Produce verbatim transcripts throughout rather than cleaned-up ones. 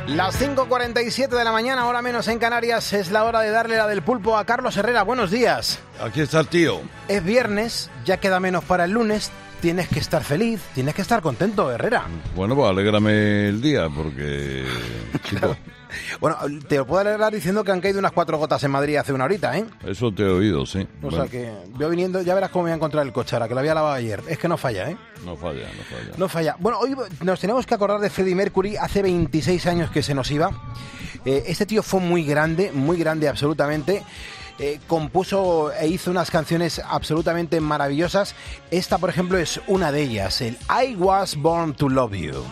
Las cinco cuarenta y siete de la mañana, hora menos en Canarias, es la hora de darle la del pulpo a Carlos Herrera. Buenos días. Aquí está el tío. Es viernes, ya queda menos para el lunes. Tienes que estar feliz, tienes que estar contento, Herrera. Bueno, pues alégrame el día, porque... Claro. Bueno, te lo puedo alegrar diciendo que han caído unas cuatro gotas en Madrid hace una horita, ¿eh? Eso te he oído, sí. O bueno. sea que yo viniendo, ya verás cómo me voy a encontrar el coche ahora, que lo había lavado ayer. Es que no falla, ¿eh? No falla, no falla. No falla. Bueno, hoy nos tenemos que acordar de Freddie Mercury, hace veintiséis años que se nos iba. Eh, este tío fue muy grande, muy grande absolutamente. Eh, compuso e hizo unas canciones absolutamente maravillosas. Esta, por ejemplo, es una de ellas, el I Was Born to Love You.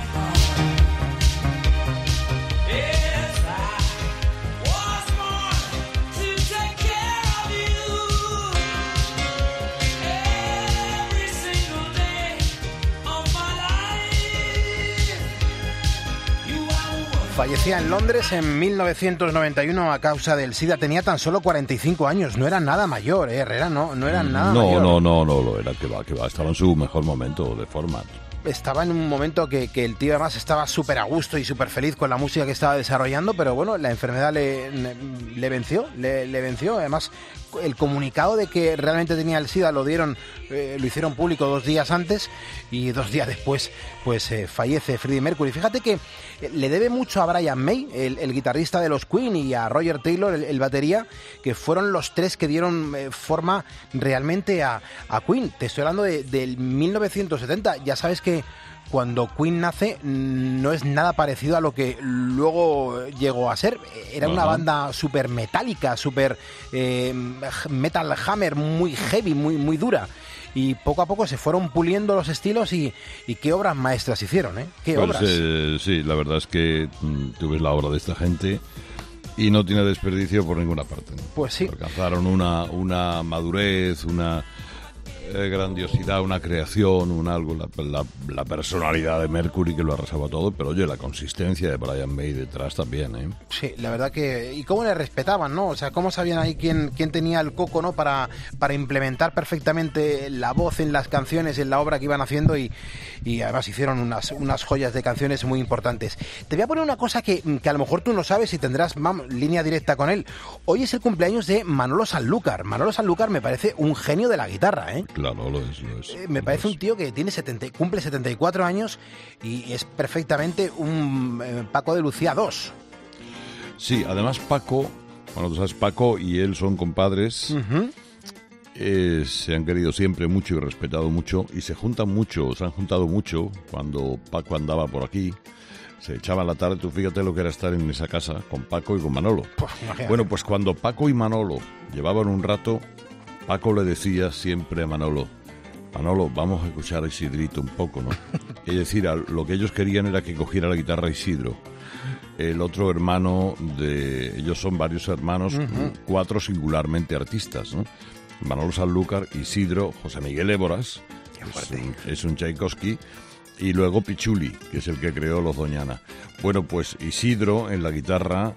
Fallecía en Londres en mil novecientos noventa y uno a causa del SIDA. Tenía tan solo cuarenta y cinco años. No era nada mayor, ¿eh, Herrera? No, no era nada no, mayor. No, no, no, lo era, que va, que va. Estaba en su mejor momento de forma. Estaba en un momento que, que el tío además estaba súper a gusto y súper feliz con la música que estaba desarrollando, pero bueno, la enfermedad le, le venció, le, le venció. Además, el comunicado de que realmente tenía el SIDA lo dieron, eh, lo hicieron público dos días antes y dos días después pues eh, fallece Freddie Mercury. Fíjate que le debe mucho a Brian May, el, el guitarrista de los Queen, y a Roger Taylor, el, el batería, que fueron los tres que dieron eh, forma realmente a, a Queen. Te estoy hablando de, del mil novecientos setenta. Ya sabes que cuando Queen nace no es nada parecido a lo que luego llegó a ser. Era una banda súper metálica, súper eh, metal hammer, muy heavy, muy, muy dura. Y poco a poco se fueron puliendo los estilos y, y qué obras maestras hicieron, ¿eh? ¿Qué pues, obras? Eh, sí, la verdad es que mm, tú ves la obra de esta gente y no tiene desperdicio por ninguna parte, ¿no? Pues sí. Alcanzaron una, una madurez, una eh, grandiosidad, una creación, un algo, la, la, la personalidad de Mercury que lo arrasaba todo, pero oye, la consistencia de Brian May detrás también, ¿eh? Sí, la verdad que... Y cómo le respetaban, ¿no? O sea, cómo sabían ahí quién, quién tenía el coco, ¿no? Para, para implementar perfectamente la voz en las canciones, en la obra que iban haciendo y, y además hicieron unas, unas joyas de canciones muy importantes. Te voy a poner una cosa que, que a lo mejor tú no sabes y tendrás vamos, línea directa con él. Hoy es el cumpleaños de Manolo Sanlúcar. Manolo Sanlúcar me parece un genio de la guitarra, ¿eh? Claro, lo es, lo es. Eh, me lo parece es. un tío que tiene setenta, cumple setenta y cuatro años y es perfectamente un eh, Paco de Lucía dos. Sí, además Paco, bueno, tú sabes, Paco y él son compadres, Uh-huh. eh, se han querido siempre mucho y respetado mucho, y se juntan mucho, se han juntado mucho cuando Paco andaba por aquí. Se echaban la tarde, tú fíjate lo que era estar en esa casa con Paco y con Manolo. Pues, imagínate. Bueno, pues cuando Paco y Manolo llevaban un rato, Paco le decía siempre a Manolo: Manolo, vamos a escuchar a Isidrito un poco, ¿no? Es decir, lo que ellos querían era que cogiera la guitarra Isidro. El otro hermano de... Ellos son varios hermanos, uh-huh. cuatro singularmente artistas, ¿no? Manolo Sanlúcar, Isidro, José Miguel Éboras, es un, es un Tchaikovsky, y luego Pichuli, que es el que creó los Doñana. Bueno, pues Isidro en la guitarra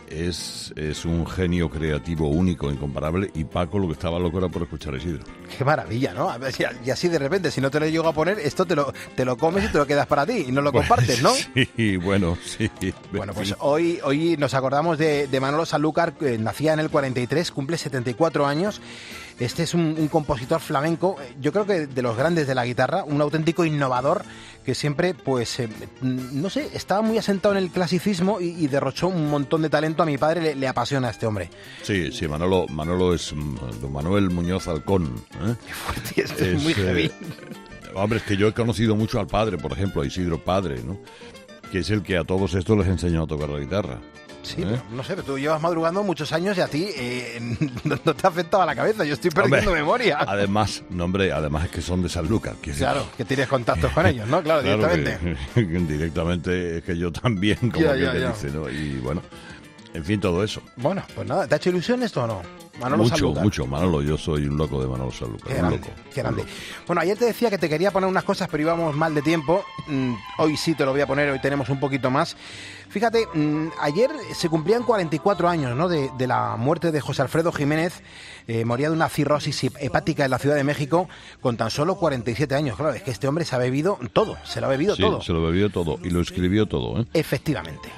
es, es un genio creativo único, incomparable, y Paco lo que estaba loco era por escuchar a Isidro. Qué maravilla, ¿no? A ver, y así de repente, si no te lo llego a poner, esto te lo, te lo comes y te lo quedas para ti y no lo compartes, ¿no? Sí, bueno, sí. Bueno, pues hoy, hoy nos acordamos de, de Manolo Sanlúcar, que nacía en el cuarenta y tres, cumple setenta y cuatro años. Este es un, un compositor flamenco, yo creo que de los grandes de la guitarra, un auténtico innovador que siempre, pues, eh, no sé, estaba muy asentado en el clasicismo y, y derrochó un montón de talento. A mi padre le, le apasiona a este hombre. Sí, sí, Manolo, Manolo es don Manuel Muñoz Alcón, ¿eh? Qué fuerte, esto es, es muy heavy. Eh, hombre, es que yo he conocido mucho al padre, por ejemplo, a Isidro Padre, ¿no? Que es el que a todos estos les enseñó a tocar la guitarra. Sí, ¿Eh? pero, no sé, pero tú llevas madrugando muchos años y a ti eh, no, no te ha afectado a la cabeza. Yo estoy perdiendo hombre, memoria. Además, no, hombre, además es que son de Sanlúcar. Que claro, que tienes contactos con ellos, ¿no? Claro, claro directamente. Que, directamente es que yo también, como ya, que ya, te ya. dice, ¿no? Y bueno, en fin, todo eso. Bueno, pues nada, ¿te ha hecho ilusión esto o no? Manolo mucho, Sanlúcar. mucho, Manolo, yo soy un loco de Manolo Sanlúcar. Qué un grande, loco, qué grande. un loco. Bueno, ayer te decía que te quería poner unas cosas, pero íbamos mal de tiempo. Mm, hoy sí te lo voy a poner, hoy tenemos un poquito más. Fíjate, mmm, ayer se cumplían cuarenta y cuatro años, ¿no?, de, de la muerte de José Alfredo Jiménez. Eh, moría de una cirrosis hepática en la Ciudad de México con tan solo cuarenta y siete años. Claro, es que este hombre se ha bebido todo, se lo ha bebido sí, todo. se lo bebió todo y lo escribió todo, ¿eh? Efectivamente.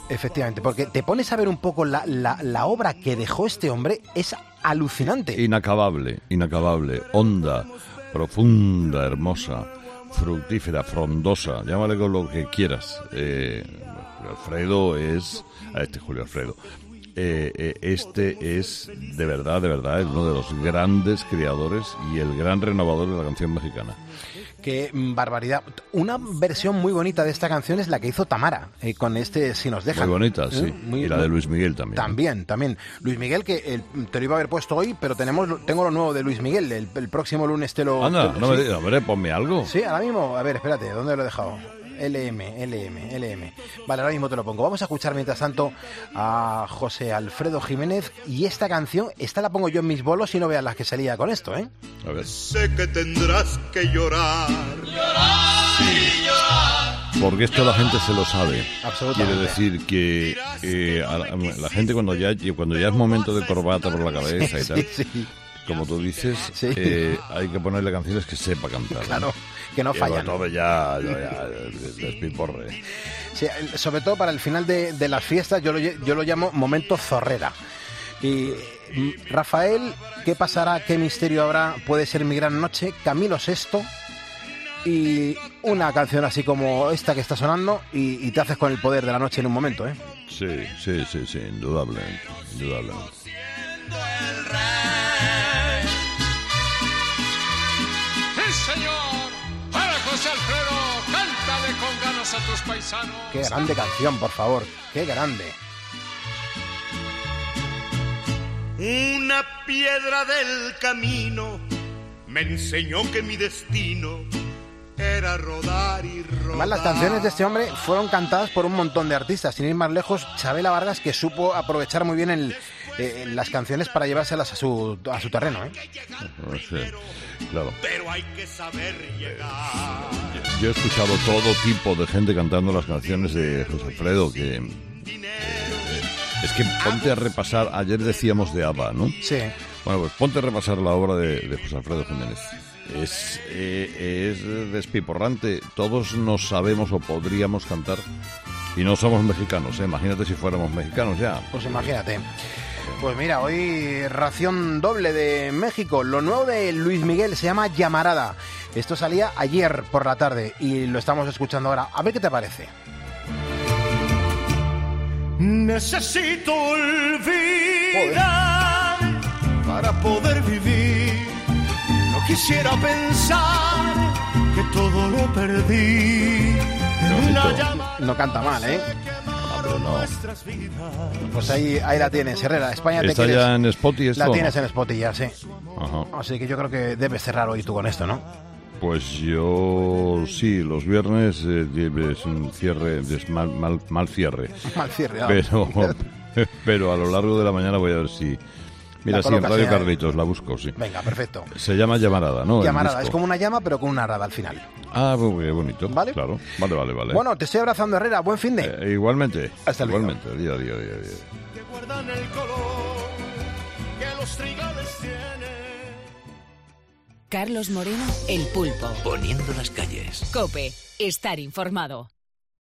Efectivamente, porque te pones a ver un poco la, la, la obra que dejó este hombre, es alucinante. Inacabable, inacabable, honda, profunda, hermosa, fructífera, frondosa, llámale con lo que quieras. Eh, Julio Alfredo es... A este Julio Alfredo. Eh, eh, este es, de verdad, de verdad, es uno de los grandes creadores y el gran renovador de la canción mexicana. Qué barbaridad. Una versión muy bonita de esta canción es la que hizo Tamara, eh, con este Si nos dejan. Muy bonita, sí. Muy, y la de Luis Miguel también. También, también. Luis Miguel, que el, te lo iba a haber puesto hoy, pero tenemos tengo lo nuevo de Luis Miguel. El, el próximo lunes te lo... Anda, te, no sí. me digas, hombre, ponme algo. Sí, ahora mismo. A ver, espérate, ¿dónde lo he dejado? L M, L M, L M. Vale, ahora mismo te lo pongo. Vamos a escuchar mientras tanto a José Alfredo Jiménez. Y esta canción, esta la pongo yo en mis bolos y no veas las que salía con esto, ¿eh? A ver. Sé que tendrás que llorar, llorar y llorar. Porque esto la gente se lo sabe. Absolutamente. Quiere decir que eh, a la, a la gente cuando ya, cuando ya es momento de corbata por la cabeza y tal, sí, sí. como tú dices, Sí. eh, hay que ponerle canciones que sepa cantar. Claro, ¿no? que no fallan. Todo ya, ya, ya despiporre. Sí, sobre todo para el final de, de las fiestas, yo lo, yo lo llamo momento zorrera. Y Rafael, ¿qué pasará? ¿Qué misterio habrá? Puede ser Mi Gran Noche, Camilo sexto y una canción así como esta que está sonando y, y te haces con el poder de la noche en un momento, ¿eh? Sí, sí, sí, sí, indudablemente, indudablemente. ¡Sí, señor! ¡Para José Alfredo! ¡Cántale con ganas a tus paisanos! Qué grande canción, por favor. Qué grande. Una piedra del camino me enseñó que mi destino era rodar y rodar. Además, las canciones de este hombre fueron cantadas por un montón de artistas. Sin ir más lejos, Chabela Vargas, que supo aprovechar muy bien el, eh, las canciones para llevárselas a su, a su terreno, ¿eh? Sí, claro. Pero hay que saber llegar. Yo he escuchado todo tipo de gente cantando las canciones de José Alfredo, que... Eh, es que ponte a repasar, ayer decíamos de ABBA, ¿no? Sí. Bueno, pues ponte a repasar la obra de, de José Alfredo Jiménez. Es, eh, es despiporrante. Todos nos sabemos o podríamos cantar y no somos mexicanos, ¿eh? Imagínate si fuéramos mexicanos ya. Pues imagínate. Pues mira, hoy ración doble de México. Lo nuevo de Luis Miguel se llama Llamarada. Esto salía ayer por la tarde y lo estamos escuchando ahora. A ver qué te parece. Necesito olvidar para poder vivir. No quisiera pensar que todo lo perdí. Una llama No canta mal, ¿eh? Ah, pero no. Pues ahí, ahí la tienes, Herrera. España te ¿Está quieres. ya en Spotify esto? La tienes en Spotify ya, sí. Ajá. Así que yo creo que debes cerrar hoy tú con esto, ¿no? Pues yo sí, los viernes eh, es un cierre, es mal, mal, mal cierre. Mal cierre. Pero, pero a lo largo de la mañana voy a ver si... Mira, La sí, en colocas Radio ya. Carlitos la busco, sí. Venga, perfecto. Se llama Llamarada, ¿no? El Llamarada, disco. es como una llama, pero con una rada al final. Ah, muy bonito. ¿Vale? Claro. Vale, vale, vale. Bueno, te estoy abrazando, Herrera. Buen fin de. Eh, igualmente. Hasta luego. Igualmente. Día, día, día, día. que guardan el color que los trigales tienen. Carlos Moreno, El Pulpo. Poniendo las calles. COPE, estar informado.